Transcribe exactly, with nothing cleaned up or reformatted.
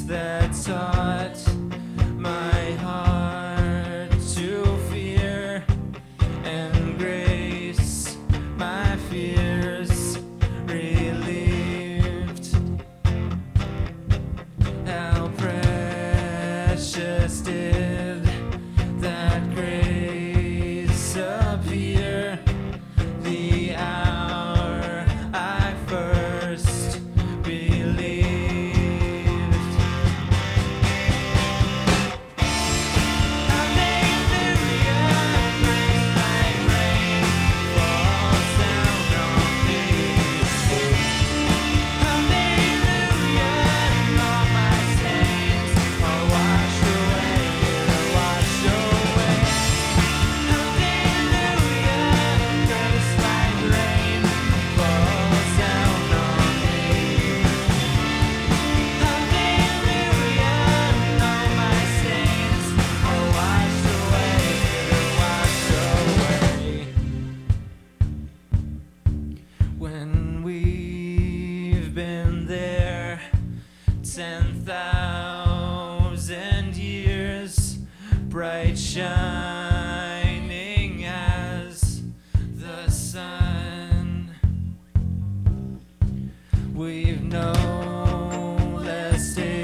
that taught my heart to fear, and grace my fears relieved. How precious did that grace appear the hour I first believed. When we've been there ten thousand years, bright shining as the sun, we've no less